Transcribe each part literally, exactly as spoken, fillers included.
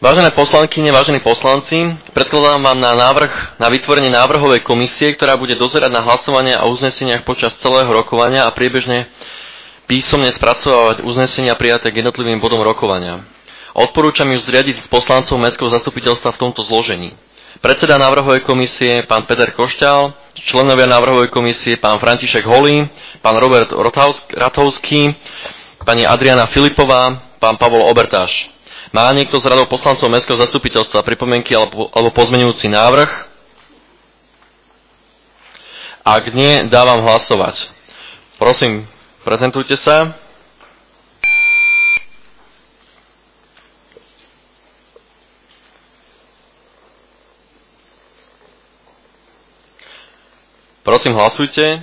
Vážené poslankyne, vážení poslanci, predkladám vám na návrh na vytvorenie návrhovej komisie, ktorá bude dozerať na hlasovanie a uzneseniach počas celého rokovania a priebežne písomne spracovávať uznesenia prijaté k jednotlivým bodom rokovania. Odporúčam ju zriadiť z poslancov Mestského zastupiteľstva v tomto zložení. Predseda návrhovej komisie pán Peter Košťál, členovia návrhovej komisie pán František Holý, pán Robert Ratovský, pani Adriana Filipová, pán Pavol Obertáš. Má niekto z radov poslancov Mestského zastupiteľstva pripomienky alebo, alebo pozmeňujúci návrh? Ak nie, dávam hlasovať. Prosím, prezentujte sa. Prosím, hlasujte.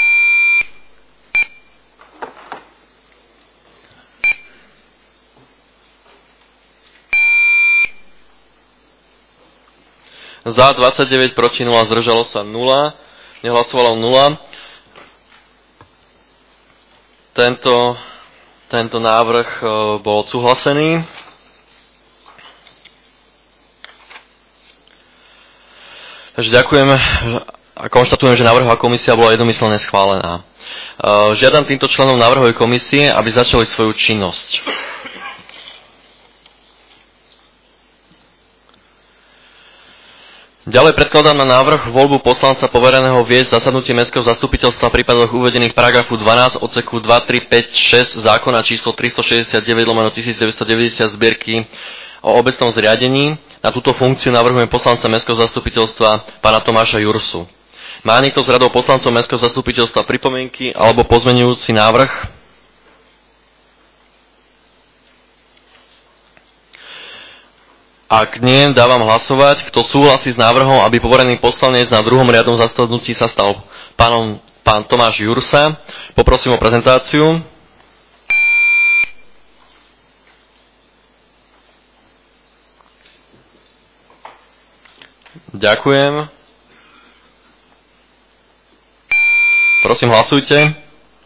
Za dvadsaťdeväť, proti nula, zdržalo sa nula, nehlasovalo nula. Tento, tento návrh bol odsúhlasený. Takže ďakujem a konštatujem, že návrhová komisia bola jednomyselne schválená. Žiadam týmto členom návrhovej komisie, aby začali svoju činnosť. Ďalej predkladám na návrh voľbu poslanca povereného viesť zasadnutie Mestského zastupiteľstva v prípadoch uvedených v paragrafu dvanásť odseku dva, tri, päť, šesť zákona číslo tristošesťdesiatdeväť lomeno devätnásťstodeväťdesiat zbierky o obecnom zriadení. Na túto funkciu navrhujem poslanca Mestského zastupiteľstva pána Tomáša Jursu. Má niekto z radov poslancov Mestského zastupiteľstva pripomienky alebo pozmeňujúci návrh? Ak nie, dávam hlasovať. Kto súhlasí s návrhom, aby poverený poslanec na druhom riadnom zasadnutí sa stal pánom, pán Tomáš Jursa? Poprosím o prezentáciu. Ďakujem. Prosím, hlasujte.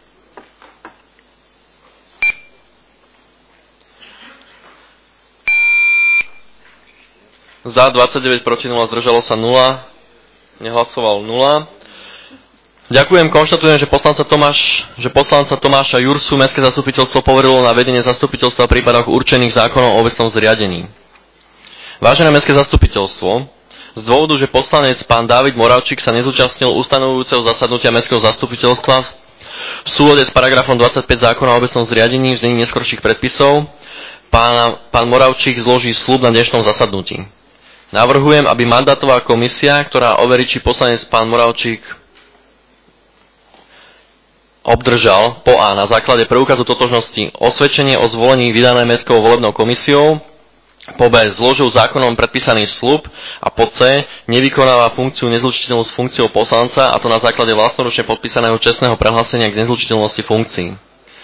Za dvadsaťdeväť, proti nula, zdržalo sa nula, nehlasoval nula. Ďakujem, konštatujem, že poslanca, Tomáš, že poslanca Tomáša Jursu Mestské zastupiteľstvo poverilo na vedenie zastupiteľstva v prípadoch určených zákonom o obecnom zriadení. Vážené Mestské zastupiteľstvo, z dôvodu, že poslanec pán Dávid Moravčík sa nezúčastnil ustanovujúceho zasadnutia Mestského zastupiteľstva v súlade s paragrafom dvadsaťpäť zákona o obecnom zriadení v znení neskorších predpisov, pán, pán Moravčík zloží sľub na dnešnom zasadnutí. Navrhujem, aby mandátová komisia, ktorá overí, či poslanec pán Moravčík obdržal po A na základe preukazu totožnosti osvedčenie o zvolení vydané Mestskou volebnou komisiou, po B zložil zákonom predpísaný sľub a po C nevykonáva funkciu nezlučiteľnú s funkciou poslanca, a to na základe vlastnoručne podpísaného čestného prehlásenia k nezlučiteľnosti funkcií.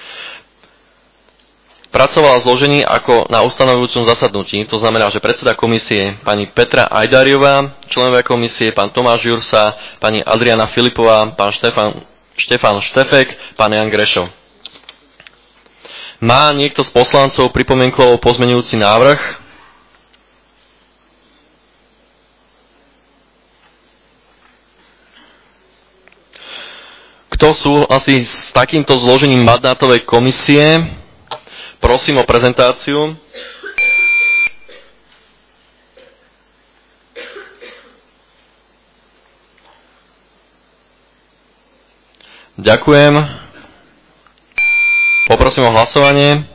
Pracovala zložení ako na ustanovujúcom zasadnutí, to znamená, že predseda komisie pani Petra Ajdariová, členovia komisie pán Tomáš Jursa, pani Adriana Filipová, pán Štefan, Štefan Štefek, pán Jan Grešo. Má niekto z poslancov pripomienku alebo pozmeňujúci návrh? Kto súhlasí s takýmto zložením mandátovej komisie? Prosím o prezentáciu. Ďakujem. Poprosím o hlasovanie.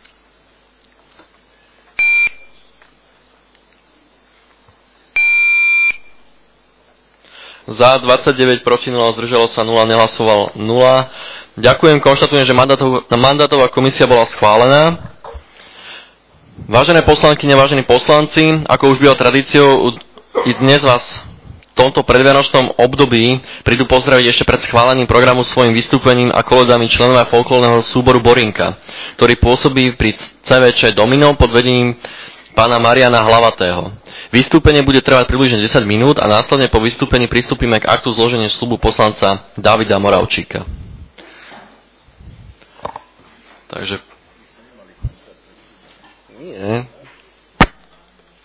Za dvadsaťdeväť, proti nula, zdržalo sa nula, nehlasoval nula. Ďakujem, konštatujem, že mandátová komisia bola schválená. Vážené poslankyne, vážení poslanci, ako už býva tradíciou, i dnes vás v tomto predvianočnom období prídu pozdraviť ešte pred schválením programu svojim vystúpením a koledami členovia folklórneho súboru Borinka, ktorý pôsobí pri cé vé čé Domino pod vedením pána Mariana Hlavatého. Vystúpenie bude trvať približne desať minút a následne po vystúpení pristúpime k aktu zloženia sľubu poslanca Davida Moravčíka. Takže... Nie.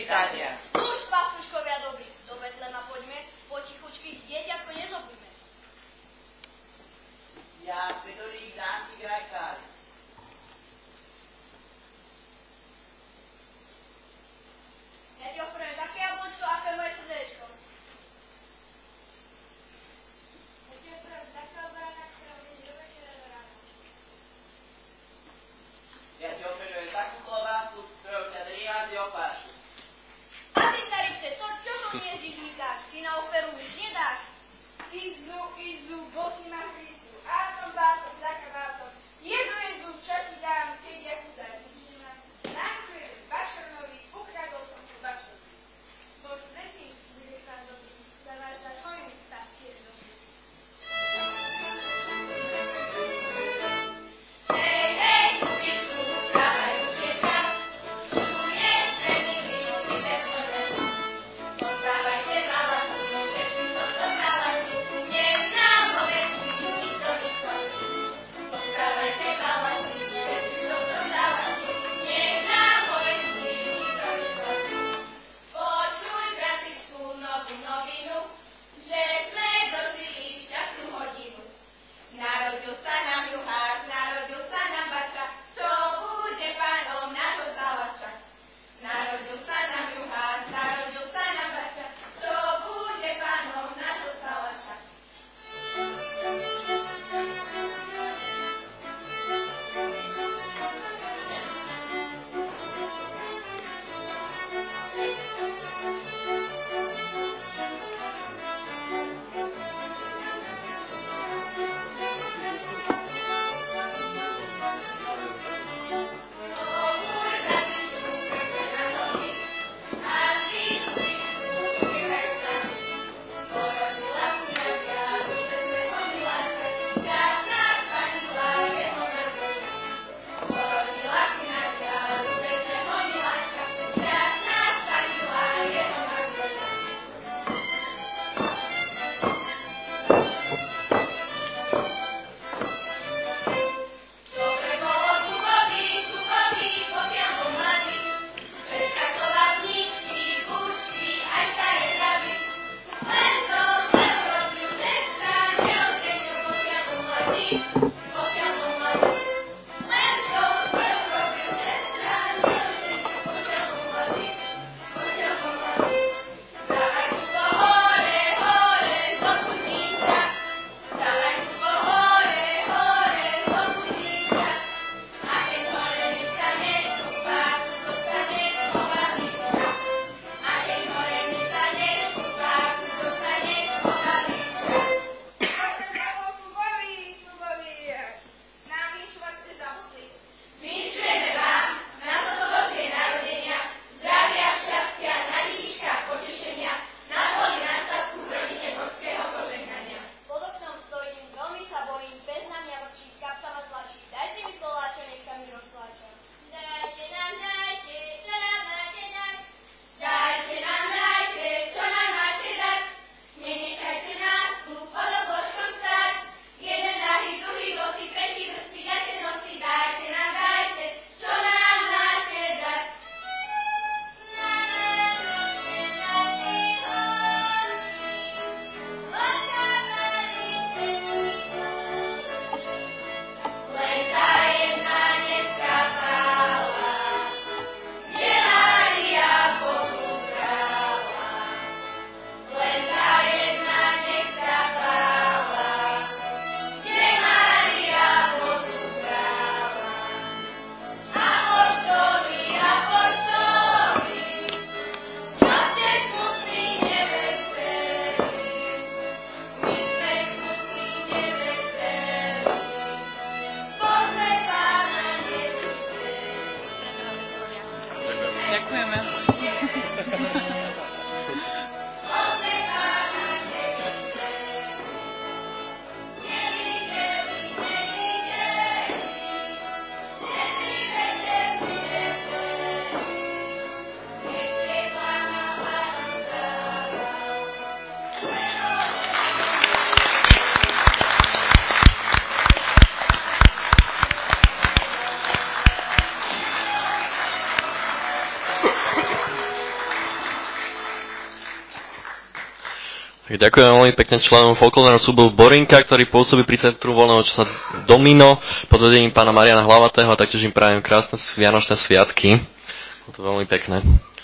privítatia. Už, pastuškovia dobrí, do Betlema poďme, potichučky dieťatko nezobíme. Ja, Fedorík z Antigrajkár. Ja ti opravím také jablčko, ako je moje srdečko. Ja ti opravím takého baráka, ktorého bude do večera do rána. Ja ti oferujem takú klobásku, s ktorou ťa driháci opášu. A ty, staričce, to čo to hniezdiš mi dáš? Ty na oferu mi nedáš. Izu, Izu, bohy ma Christu, átom, bátom, zaka, bátom. Jezu, Jezu, čo ti dám, keď ja chudá vidím ma. Nákujem Bašornovi, ukradol som tu Bašornovi. Bož svetý, bude pán dobrý, za váš dar hojný stav tiež dobrý. Hej, hej, Izu, dávaj už je čas, tu je veľmi milý Betlehem. Pozdávajte mala, všetci som to znala, neznám ovečky, nikto nikto. Pozdávajte mala, všetci som to znala, neznám ovečky, nikto nikto. Počuj, bratičku, novú novinu, že sme dožili šťastnú hodinu. Narodil sa nám juhár, narodil sa nám bača, čo bude pánom nášho závača. Narodil sa nám juhár, narodil sa nám bača, čo bude pánom nášho závača. Dobre bolo kubovi, kubovi, popiamo mladí, preskakovadničky, bučky, aj staré travy. Len to veľa robil, že sa neoženil, popiamo mladí, popiamo mladí. Len to veľa robil, že sa neoženil, popiamo mladí, popiamo mladí. Dávaj tu po hore, hore, zobudí sa. Dávaj tu po hore, hore, zobudí sa. A keď hore nestane, kúpa, dostane povalí sa. A keď hore nestane, kúpa, dostane povalí sa. Dobre bolo kubovi, kubovi, nám vyšovať ste zabudli. Vyšujeme vám na toto Božie narodenia, zdravia, šťastia, nadíška, potešenia, na poli na statku v rodine božského požehnania. Pod oknom stojím, veľmi sa bojím, bez na mňa vrčí, kapsa ma tlačí. Dajte mi koláča, nech sa mi roztlača. Dajte nám, dajte, čo nám máte dať. Dajte nám, dajte, čo nám máte dať. Nenechajte nás tu pod obložkom stáť. Jeden nahý, druhý bosý, tretí vrstý, dajte nosy, dajte nám, dajte, čo nám máte dať. Len tá jedna neskapala, kde Mária Bohu kráľa. Len tá jedna neskapala, kde Mária Bohu kráľa. Apoštoli, apoštoli, čo ste smutní neveselí, my sme smutní neveselí, pozme Pána nevyselí. Ďakujeme. Pozme Pána nevyselí, nevideli, nevideli, všetci večer vydrželi, keď je Pána Pánom kráľa. Ďakujem veľmi pekne členom folklórneho súboru Borinka, ktorý pôsobí pri Centru voľného časa Domino pod vedením pána Mariana Hlavatého a taktiež im prajem krásne vianočné sviatky. Je to veľmi pekné.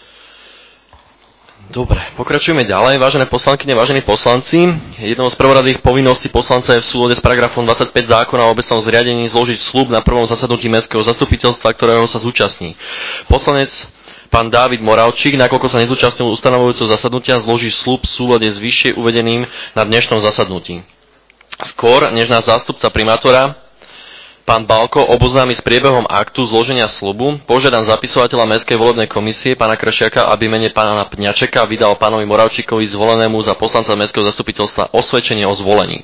Dobre, pokračujeme ďalej. Vážené poslankyne, vážení poslanci, jednou z prvoradých povinností poslanca je v súlade s paragrafom dvadsaťpäť zákona o obecnom zriadení zložiť sľub na prvom zasadnutí mestského zastupiteľstva, ktorého sa zúčastní. Poslanec pán Dávid Moravčík, nakoľko sa nezúčastnil ustanovujúceho zasadnutia, zloží sľub v súlade s vyššie uvedeným na dnešnom zasadnutí. Skôr, než náš zástupca primátora, pán Balko, oboznámi s priebehom aktu zloženia sľubu, požiadam zapisovateľa Mestskej volebnej komisie, pána Kršiaka, aby mene pána Pňačeka vydal pánovi Moravčíkovi zvolenému za poslanca Mestského zastupiteľstva osvedčenie o zvolení.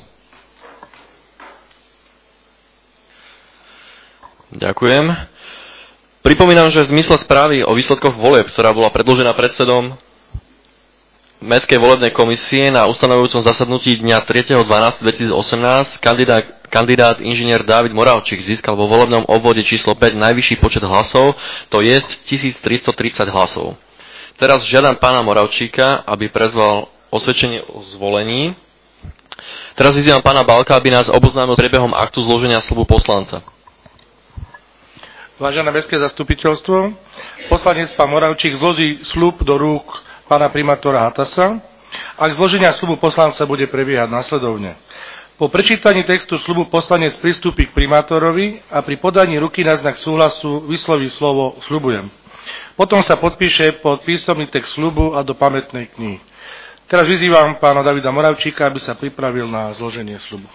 Ďakujem. Pripomínam, že v zmysle správy o výsledkoch volieb, ktorá bola predložená predsedom Mestskej volebnej komisie na ustanovujúcom zasadnutí dňa tretieho decembra dvetisícosemnásť, kandidát, kandidát inžinier Dávid Moravčík získal vo volebnom obvode číslo päť najvyšší počet hlasov, to je tisíctristotridsať hlasov. Teraz žiadam pána Moravčíka, aby prezval osvedčenie o zvolení. Teraz vyzývam pána Balka, aby nás oboznámil s priebehom aktu zloženia sľubu poslanca. Vážené mestské zastupiteľstvo, poslanec pán Moravčík zloží sľub do rúk pána primátora Hatasa. Ak zloženia sľubu poslanca bude prebiehať nasledovne. Po prečítaní textu sľubu poslanec pristúpi k primátorovi a pri podaní ruky na znak súhlasu vysloví slovo sľubujem. Potom sa podpíše pod písomný text sľubu a do pamätnej knihy. Teraz vyzývam pána Davida Moravčíka, aby sa pripravil na zloženie sľubu.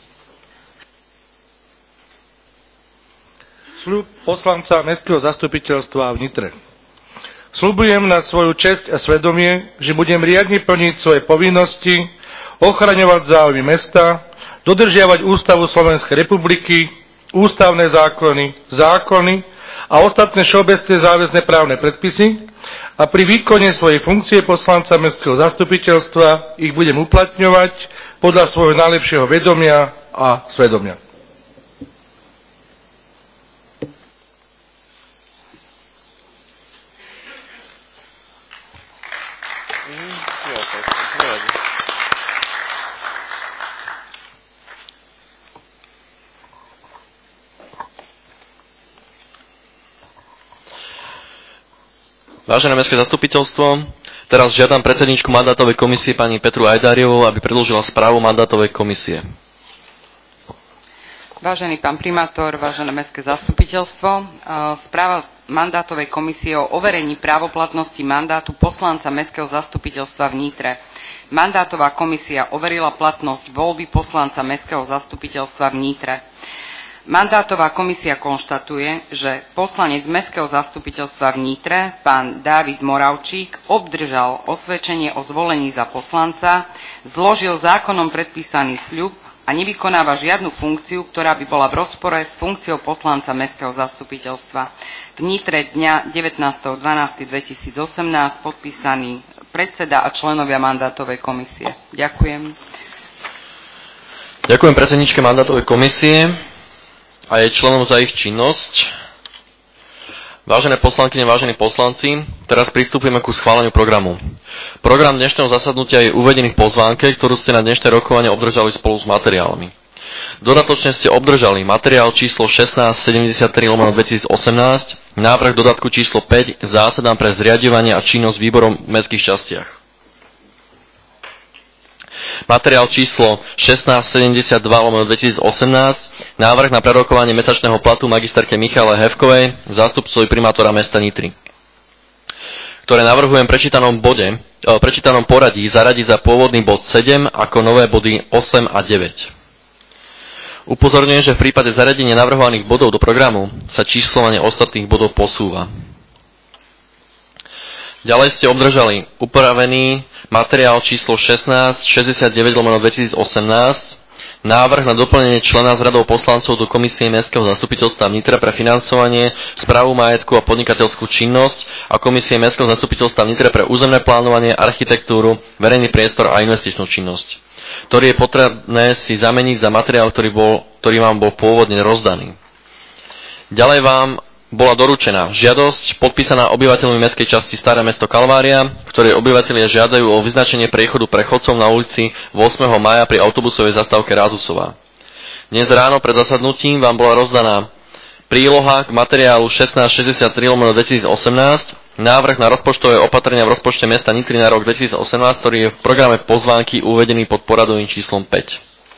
Sľub poslanca Mestského zastupiteľstva v Nitre. Sľubujem na svoju česť a svedomie, že budem riadne plniť svoje povinnosti, ochraňovať záujmy mesta, dodržiavať Ústavu Slovenskej republiky, ústavné zákony, zákony a ostatné všeobecné záväzné právne predpisy a pri výkone svojej funkcie poslanca Mestského zastupiteľstva ich budem uplatňovať podľa svojho najlepšieho vedomia a svedomia. Vážené mestské zastupiteľstvo, teraz žiadam predsedničku mandátovej komisie pani Petru Ajdáriovú, aby predložila správu mandátovej komisie. Vážený pán primátor, vážené mestské zastupiteľstvo, správa mandátovej komisie o overení právoplatnosti mandátu poslanca Mestského zastupiteľstva v Nitre. Mandátová komisia overila platnosť voľby poslanca Mestského zastupiteľstva v Nitre. Mandátová komisia konštatuje, že poslanec Mestského zastupiteľstva v Nitre, pán Dávid Moravčík, obdržal osvedčenie o zvolení za poslanca, zložil zákonom predpísaný sľub a nevykonáva žiadnu funkciu, ktorá by bola v rozpore s funkciou poslanca Mestského zastupiteľstva. V Nitre dňa devätnásteho decembra dvetisícosemnásť podpísaný predseda a členovia mandátovej komisie. Ďakujem. Ďakujem predsedničke mandátovej komisie a jej členom za ich činnosť. Vážené poslankyne, vážení poslanci, teraz pristúpime ku schváleniu programu. Program dnešného zasadnutia je uvedený v pozvánke, ktorú ste na dnešné rokovanie obdržali spolu s materiálmi. Dodatočne ste obdržali materiál číslo šestnásť sedemdesiattri lomeno dvetisícosemnásť, návrh dodatku číslo päť, zásadám pre zriaďovanie a činnosť výborom v mestských častiach. Materiál číslo šestnásť sedemdesiatdva lomeno dvetisícosemnásť, návrh na prerokovanie mesačného platu magisterke Michaele Hevkovej, zástupcovi primátora mesta Nitry, ktoré navrhujem prečítanom bode, prečítanom poradí zaradiť za pôvodný bod sedem ako nové body osem a deväť. Upozorňujem, že v prípade zaradenia navrhovaných bodov do programu sa číslovanie ostatných bodov posúva. Ďalej ste obdržali upravený materiál číslo šestnásť šesťdesiatdeväť lomeno dvetisícosemnásť, návrh na doplnenie člena z radov poslancov do Komisie Mestského zastupiteľstva v Nitre pre financovanie, správu majetku a podnikateľskú činnosť a Komisie Mestského zastupiteľstva v Nitre pre územné plánovanie, architektúru, verejný priestor a investičnú činnosť, ktorý je potrebné si zameniť za materiál, ktorý, bol, ktorý vám bol pôvodne rozdaný. Ďalej vám bola doručená žiadosť podpísaná obyvateľmi mestskej časti Staré mesto Kalvária, v ktorej obyvatelia žiadajú o vyznačenie priechodu prechodcov na ulici ôsmeho mája pri autobusovej zastávke Rázusová. Dnes ráno pred zasadnutím vám bola rozdaná príloha k materiálu šestnásť šesťdesiattri lomeno dvetisícosemnásť, návrh na rozpočtové opatrenia v rozpočte mesta Nitry na rok dvetisícosemnásť, ktorý je v programe pozvánky uvedený pod poradovým číslom päť.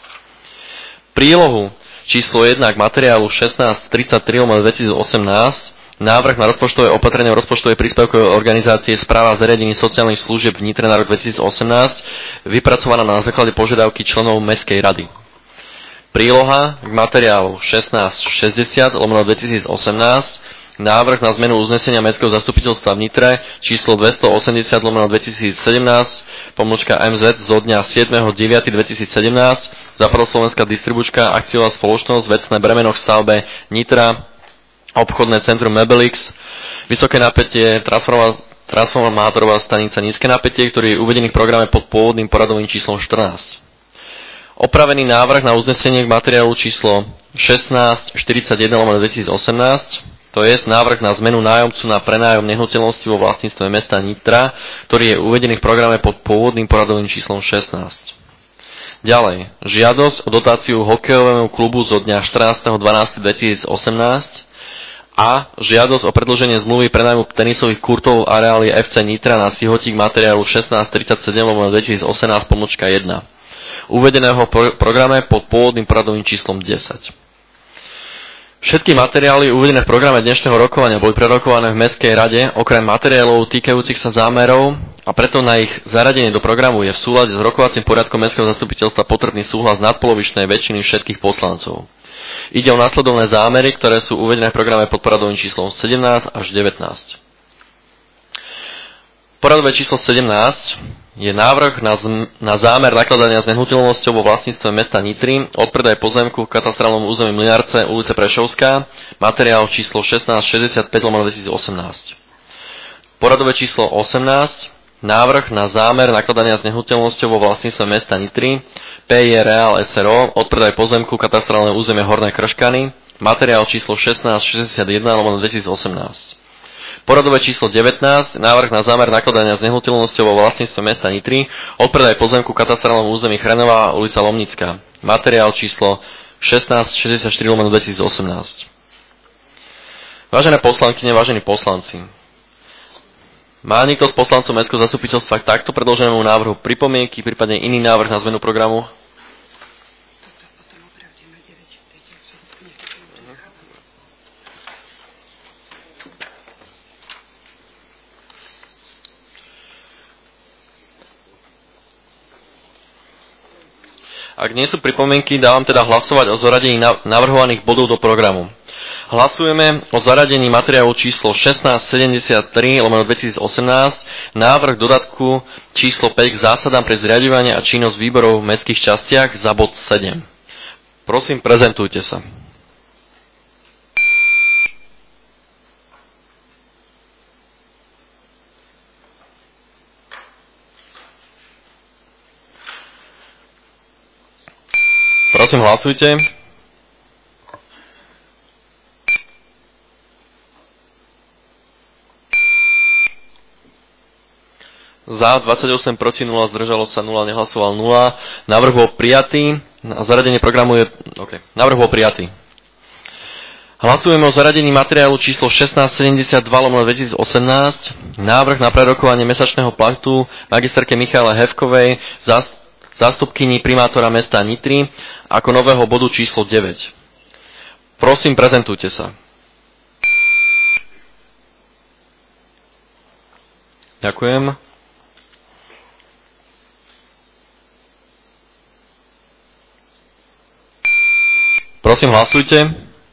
Prílohu číslo jeden k materiálu šestnásť tridsaťtri lomeno dvetisícosemnásť, návrh na rozpočtové opatrenia v rozpočtovej príspevkovej organizácie Správa zariadení sociálnych služieb v Nitre na rok dvetisícosemnásť, vypracovaná na základe požiadavky členov Mestskej rady. Príloha k materiálu šestnásť šesťdesiat lomeno dvetisícosemnásť, návrh na zmenu uznesenia Mestského zastupiteľstva v Nitre číslo dvestoosemdesiat lomeno dvetisícsedemnásť, pomlčka em zet zo dňa siedmeho deviateho dvetisícsedemnásť, Západoslovenská distribučka, akciová spoločnosť, vecné bremeno v stavbe Nitra, obchodné centrum Mebelix, vysoké napätie, transformátorová stanica nízke napätie, ktorý je uvedený v programe pod pôvodným poradovým číslom štrnásť. Opravený návrh na uznesenie k materiálu číslo šestnásť štyridsaťjeden lomeno dvetisícosemnásť, to je návrh na zmenu nájomcu na prenájom nehnuteľnosti vo vlastníctve mesta Nitra, ktorý je uvedený v programe pod pôvodným poradovým číslom šestnásť. Ďalej, žiadosť o dotáciu hokejovému klubu zo dňa štrnásteho decembra dvetisícosemnásť a žiadosť o predĺženie zmluvy prenájmu tenisových kurtov v areáli ef cé Nitra na Sihotík materiálu šestnásť tridsaťsedem lomeno dvetisícosemnásť pomlčka jeden, uvedeného v programe pod pôvodným poradovým číslom desať. Všetky materiály uvedené v programe dnešného rokovania boli prerokované v Mestskej rade, okrem materiálov týkajúcich sa zámerov, a preto na ich zaradenie do programu je v súlade s rokovacím poriadkom Mestského zastupiteľstva potrebný súhlas nadpolovičnej väčšiny všetkých poslancov. Ide o následovné zámery, ktoré sú uvedené v programe pod poradovým číslom sedemnásť až devätnásť. Poradové číslo sedemnásť je návrh na, z, na zámer nakladania s nehnuteľnosťou vo vlastníctve mesta Nitry, odpredaj pozemku v katastrálnom území Mlynárdce, ulice Prešovská, materiál číslo šestnásť šesťdesiatpäť lomeno dvetisícosemnásť. Poradové číslo osemnásť, návrh na zámer nakladania s nehnuteľnosťou vo vlastníctve mesta Nitry, pé jé Real es er o, odpredaj pozemku katastrálne územie Horné Krškany, materiál číslo šestnásť šesťdesiatjeden lomeno dvetisícosemnásť. Poradové číslo devätnásť, návrh na zámer nakladania s nehnuteľnosťou vo vlastníctve mesta Nitry, odpredaj pozemku katastrálnom území Chrenová, ulica Lomnická, materiál číslo šestnásť šesťdesiatštyri lomeno dvetisícosemnásť. Vážené poslankyne, vážení poslanci, má niekto z poslancov Mestského zastupiteľstva k takto predloženému návrhu pripomienky, prípadne iný návrh na zmenu programu? Ak nie sú pripomienky, dávam teda hlasovať o zaradení navrhovaných bodov do programu. Hlasujeme o zaradení materiálu číslo šestnásť sedemdesiattri lomeno dvetisícosemnásť, návrh dodatku číslo päť k zásadám pre zriaďovanie a činnosť výborov v mestských častiach za bod sedem. Prosím, prezentujte sa. Prosím, hlasujte. Za dvadsaťosem, proti nula, zdržalo sa nula, nehlasoval nula. Návrh bol prijatý. Zaradenie programu je... OK. Návrh bol prijatý. Hlasujeme o zaradení materiálu číslo šestnásť sedemdesiatdva lomeno dvetisícosemnásť. Návrh na prerokovanie mesačného platu magisterke Michaele Hevkovej, zástupkyni primátora mesta Nitry, ako nového bodu číslo deväť. Prosím, prezentujte sa. Ďakujem. Prosím, hlasujte.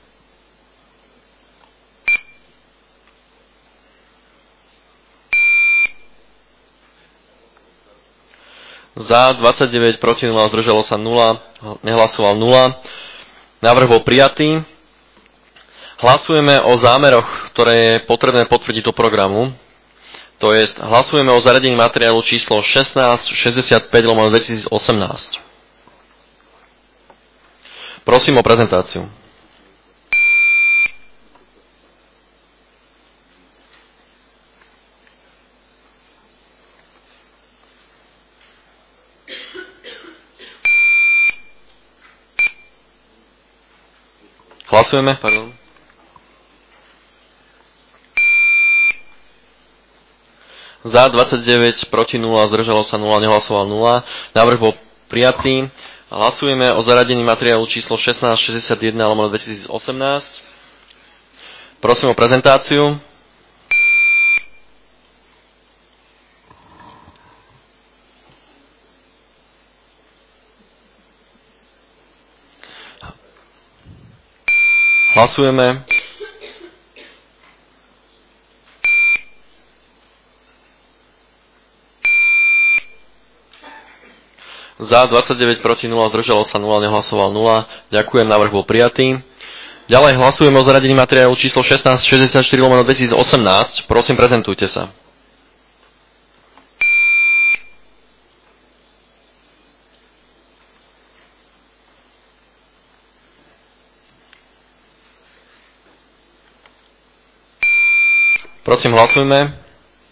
Za dvadsaťdeväť, proti nula, zdržalo sa nula, nehlasoval nula. Návrh bol prijatý. Hlasujeme o zámeroch, ktoré je potrebné potvrdiť do programu. To je, hlasujeme o zaradení materiálu číslo šestnásť šesťdesiatpäť lomeno dvetisícosemnásť. Prosím o prezentáciu. Hlasujeme, pardon. Za dvadsaťdeväť, proti nula, zdržalo sa nula, nehlasoval nula. Návrh bol prijatý. Hlasujeme o zaradení materiálu číslo šestnásť šesťdesiatjeden lomeno dvetisícosemnásť. Prosím o prezentáciu. Hlasujeme. Za dvadsaťdeväť, proti nula, zdržalo sa nula, nehlasoval nula. Ďakujem, návrh bol prijatý. Ďalej hlasujeme o zaradení materiálu číslo šestnásť šesťdesiatštyri lomeno dvetisícosemnásť. Prosím, prezentujte sa. Prosím, hlasujme.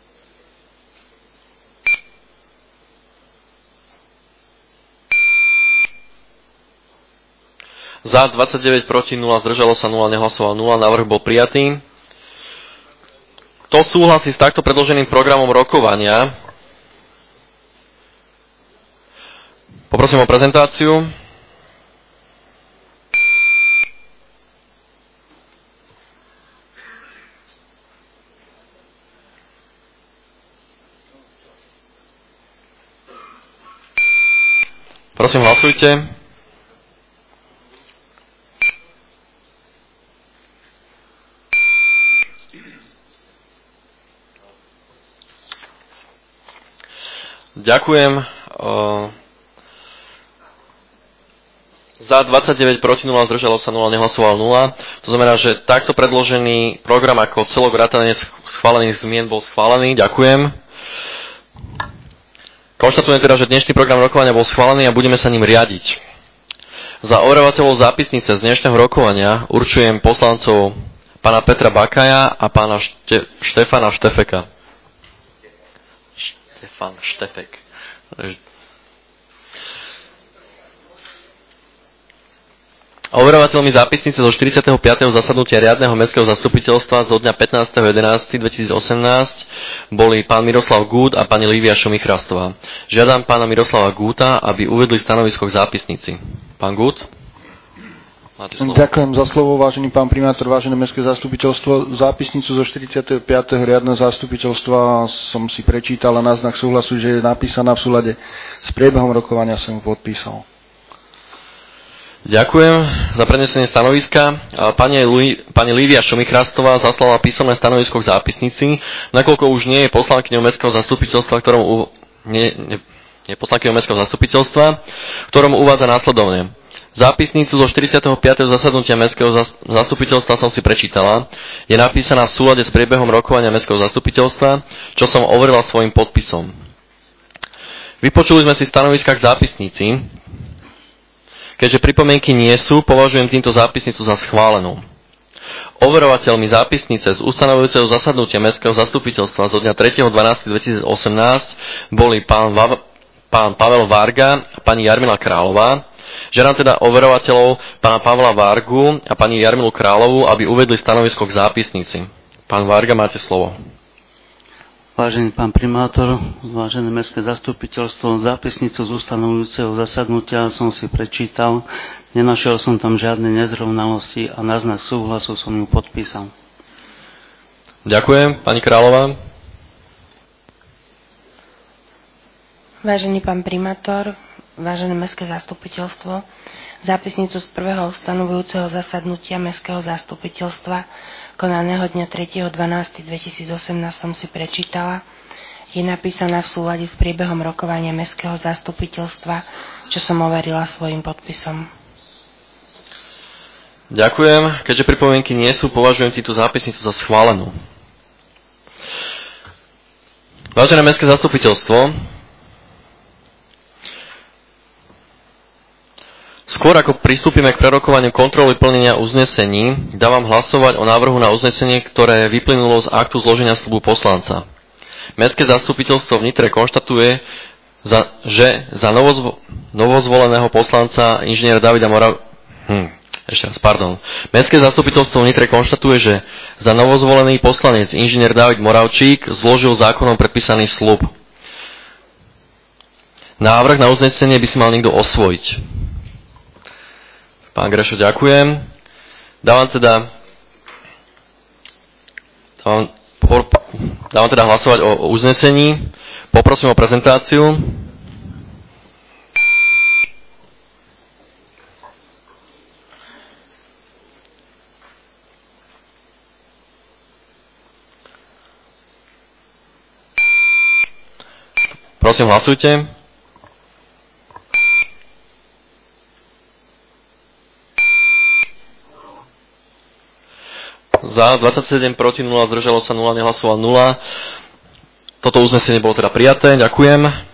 Za dvadsaťdeväť, proti nula, zdržalo sa nula, nehlasoval nula. Návrh bol prijatý. Kto súhlasí s takto predloženým programom rokovania? Poprosím o prezentáciu. Prosím, hlasujte. Ďakujem. Za dvadsaťdeväť, proti nula, zdržalo sa nula, nehlasoval nula. To znamená, že takto predložený program ako celok vrátane schválených zmien bol schválený. Ďakujem. Konštatujem teda, že dnešný program rokovania bol schválený a budeme sa ním riadiť. Za overovateľov zápisnice z dnešného rokovania určujem poslancov pána Petra Bakaja a pána Šte- Štefana Štefeka. Štefan Štefek. Overovateľmi zápisnice zo štyridsiateho piateho zasadnutia riadneho mestského zastupiteľstva zo dňa pätnásteho jedenásteho dvetisícosemnásť boli pán Miroslav Gút a pani Lívia Šumichrastová. Žiadam pána Miroslava Gúta, aby uvedli stanovisko k zápisnici. Pán Gút? Máte slovo. Ďakujem za slovo, vážený pán primátor, vážené mestské zastupiteľstvo. Zápisnicu zo štyridsiateho piateho riadneho zastupiteľstva som si prečítal a na znak súhlasu, že je napísaná v súlade s priebehom rokovania, som ju podpísal. Ďakujem za prednesenie stanoviska. Pani, pani Lívia Šumichrastová zaslala písomné stanovisko k zápisnici, nakoľko už nie je poslankyňou mestského zastupiteľstva, ktorom u, nie, nie, nie poslankyňou mestského zastupiteľstva, ktorom uvádza následovne. Zápisnicu zo štyridsiateho piateho zasadnutia mestského zastupiteľstva som si prečítala. Je napísaná v súlade s priebehom rokovania mestského zastupiteľstva, čo som overila svojim podpisom. Vypočuli sme si stanoviska k zápisnici. Keďže pripomienky nie sú, považujem týmto zápisnicu za schválenú. Overovateľmi zápisnice z ustanovujúceho zasadnutia mestského zastupiteľstva zo dňa tretieho decembra dvetisícosemnásť boli pán, Va- pán Pavel Varga a pani Jarmila Králová. Žiadam teda overovateľov pána Pavla Vargu a pani Jarmilu Královú, aby uvedli stanovisko k zápisnici. Pán Varga, máte slovo. Vážený pán primátor, vážené mestské zastupiteľstvo, zápisnicu z ustanovujúceho zasadnutia som si prečítal, nenašiel som tam žiadne nezrovnalosti a na znak súhlasu som ju podpísal. Ďakujem, pani Králová. Vážený pán primátor, vážené mestské zastupiteľstvo, zápisnicu z prvého ustanovujúceho zasadnutia mestského zastupiteľstva konaného dňa tretieho decembra dvetisícosemnásť som si prečítala. Je napísaná v súlade s priebehom rokovania mestského zastupiteľstva, čo som overila svojim podpisom. Ďakujem. Keďže pripomienky nie sú, považujem túto zápisnicu za schválenú. Vážené mestské zastupiteľstvo, skôr ako pristúpime k prerokovaniu kontroly plnenia uznesení, dávam hlasovať o návrhu na uznesenie, ktoré vyplynulo z aktu zloženia sľubu poslanca. Mestské zastupiteľstvo v Nitre konštatuje, že za novozvo- novozvoleného poslanca inžiniera Davida Morav... Hm. ešte raz, pardon. Mestské zastupiteľstvo v Nitre konštatuje, že za novozvolený poslanec inžinier Dávid Moravčík zložil zákonom predpísaný sľub. Návrh na uznesenie by si mal niekto osvojiť. Pán Grešo, ďakujem. Dávam teda dávam, dávam teda hlasovať o, o uznesení. Poprosím o prezentáciu. Prosím, hlasujte. Za dvadsaťsedem, proti nula, zdržalo sa nula, nehlasoval nula. Toto uznesenie bolo teda prijaté. Ďakujem.